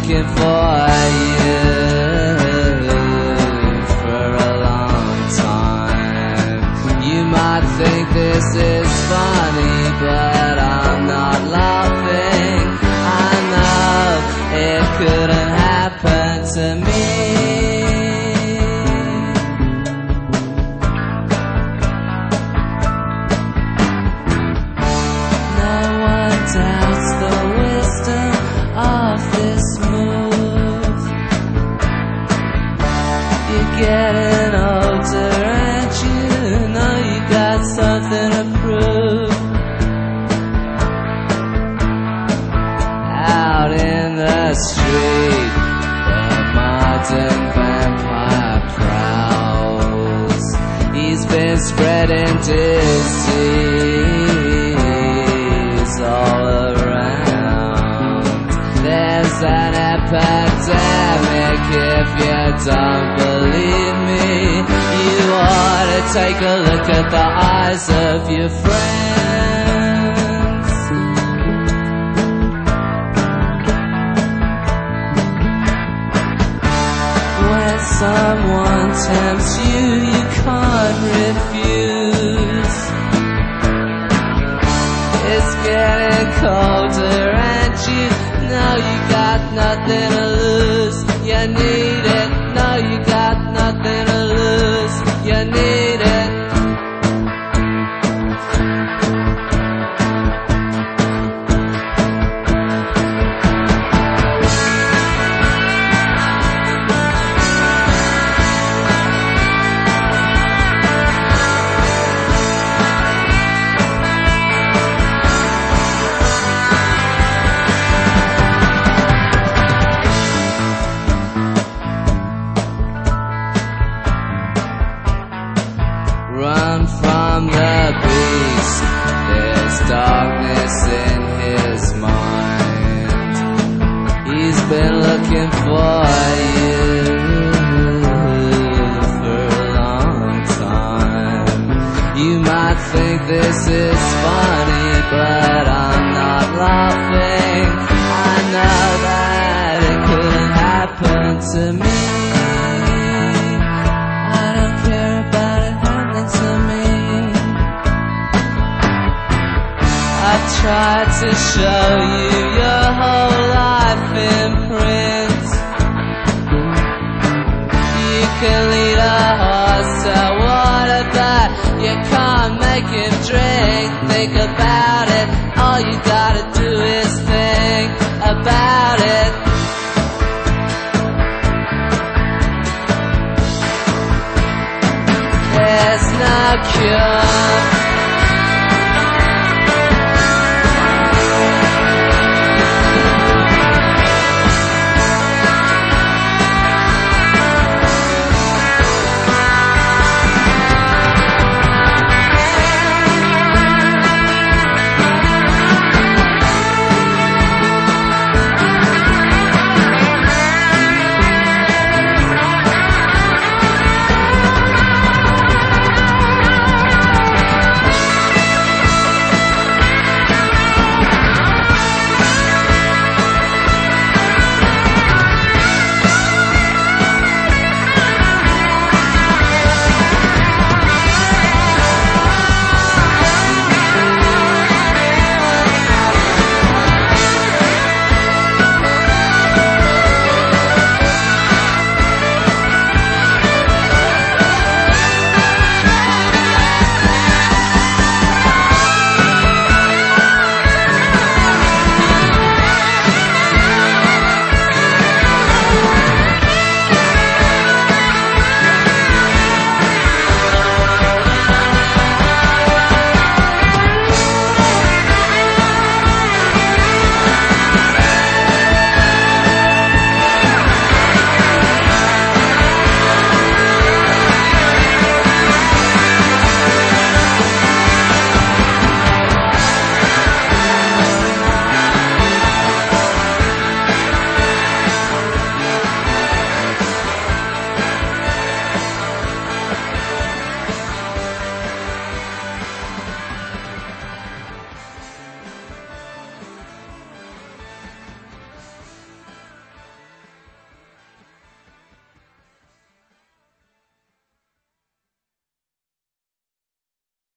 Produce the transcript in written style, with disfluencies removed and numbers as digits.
looking for you for a long time. You might think this is funny, but I'm not laughing. I know it couldn't happen to me. No one doubts the wisdom of this move. You're getting older and you know you got something to prove. Out in the street, the modern vampire prowls. He's been spreading disease all around. There's an epidemic. If you don't believe me, you ought to take a look at the eyes of your friends. When someone tempts you, you can't refuse. It's getting colder and you know you got nothing to lose. You need it, no you got nothing to lose. You need it. Run from the beast, there's darkness in his mind. He's been looking for you for a long time. You might think this is funny, but I'm not laughing. I know that it couldn't happen to me. I've tried to show you your whole life in print. You can lead a horse to water, but you can't make him drink. Think about it, all you gotta do is think about it. There's no cure